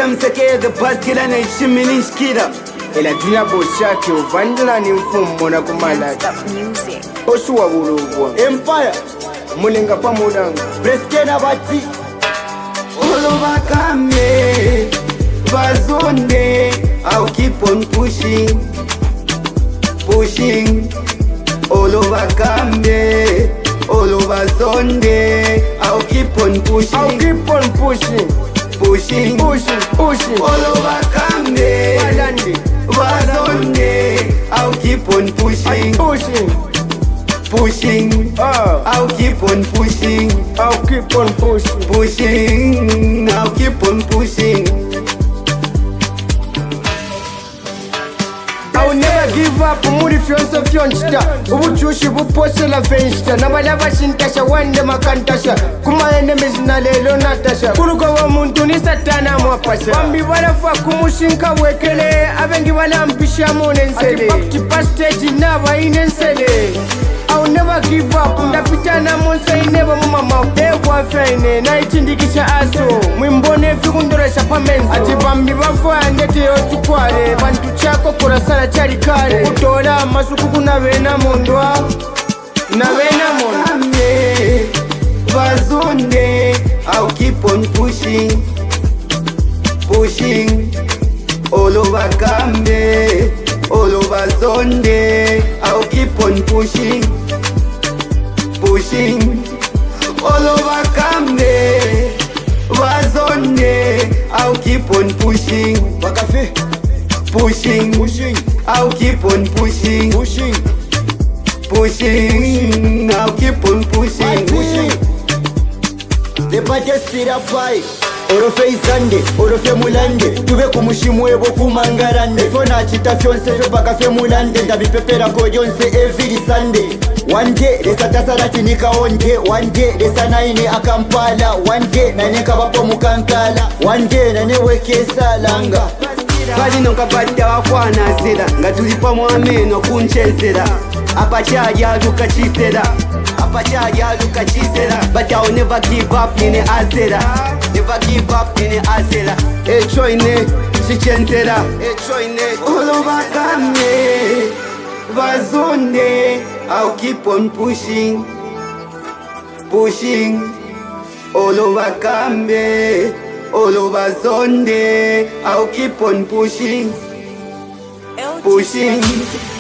mseke the past kila na ishimini shkira ela jina boshake uvandila ni mfumo na kumala Osuwa bulugwa Empire Munenga pa mudanga Breskena bati Olubakame Bazonde I'll keep on pushing Pushing Olubakame Olubazonde I'll keep on pushing I'll keep on pushing Pushing Pushing Pushing Olubakame Bazonde I'll keep on pushing Pushing Pushing I'll keep on pushing I'll keep on pushing Pushing I'll keep on pushing I'll never give up muri fyonso fyonchita ubuchushi buposela fenchita nabalaba shintasha wande makantasha kuma enemies na lelo natasha kuruko wa muntu ni satana mwapasha bambi balafa kumushinka wekele abengi balampisha monensele ati back stage naba inensele I'll never give up ndapita na monsa ineba mama ewa fene na ichindikisha aso mwimbone fikundoresha pamenzo ati bambi bafa ndete yotukwale bantu chako kurasana chari kare kutola masuku kuna bena mondwa na bena mondwa Bazonde I'll keep on pushing Pushing all over Kambe all over Zonde I'll keep on pushing Pushing all over Kambe Bazonde I'll keep on pushing Wakafe Pushing Pushing I'll keep on pushing Pushing Pushing I'll keep on pushing The budget still a fight Orofe izande, orofe mulande Tube kumushimwebo kumangarande Fona chita fyonse fe baka fe mulande Ndabipepera kojonse every Sunday One day, lesa tasarati nika onje One day, lesa naine akampala One day, nane kabapo mukankala One day, nane weke salanga Bali nonka bata wafwana zira Nga tulipa mwameno kunchenzera Apachaji aluka chisera Apachaji aluka chisera But I'll never give up nine azera Never give up nine azera Echoine chichenzera Echoine Olubakame Bazonde I'll keep on pushing Pushing Olubakame Olubazonde I'll keep on pushing Pushing